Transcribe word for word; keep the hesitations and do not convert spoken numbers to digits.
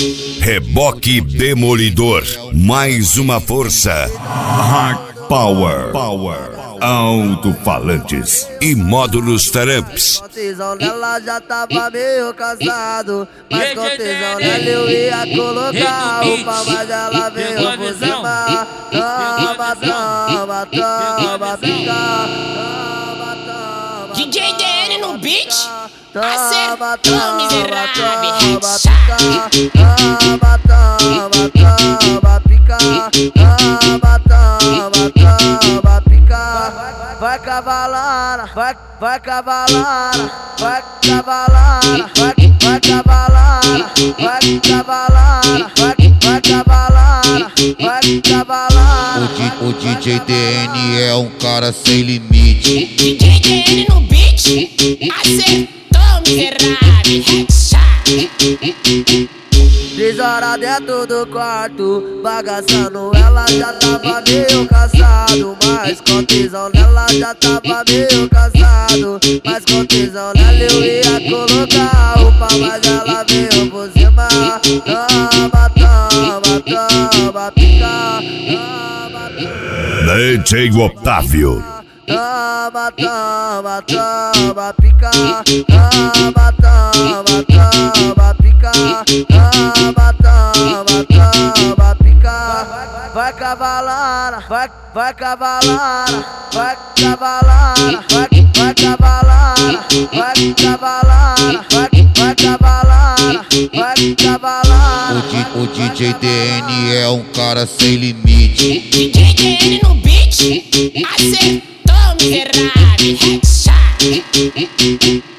Reboque Demolidor, mais uma força. Hard Power, Power, alto-falantes e módulos Taramps. Com tesão nela já tava meio cansado, mas com tesão nela eu ia colocar o pau, mas ela veio por cima. Toma, toma, toma, pica. Toma, toma. D J D N no beat. Toma, Acertou, toma, miserável. toma, pica. Toma, toma, toma, pica. Toma, toma, toma, pica. Vai cavalara, vai, vai cavalara, vai cavalara, vai, vai cavalara, vai cavalara, vai, vai cavalara, vai cavalara. O, D, o D J D N é um cara sem limite. D J D N no beat. Acertou, miserável. Headshot. Três horas dentro do quarto, bagaçando, ela já tava meio cansado, mas com tesão nela já tava meio cansado, mas com tesão nela eu ia colocar o pau, mas ela veio por cima. Toma, toma, toma, pica. Toma, toma. D J Otávio. Toma, toma, toma, pica. Toma, toma, toma, pica. Toma, toma, toma, pica. Vai cavalara, vai, vai cavalara, vai cavalara, vai, vai cavalara, vai cavalara, vai, vai cavalara, vai cavalara. O, o D J D N é um cara sem limite. D J D N no beat. Acertou, miserável. Headshot.